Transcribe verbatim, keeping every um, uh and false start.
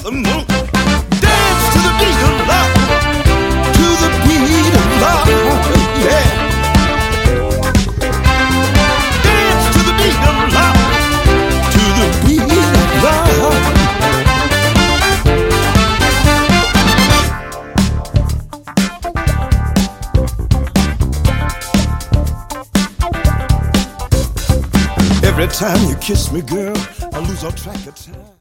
the moon. Dance to the beat of love, to the beat of love, yeah. Dance to the beat of love, to the beat of love. Every time you kiss me, girl, I lose all track of time.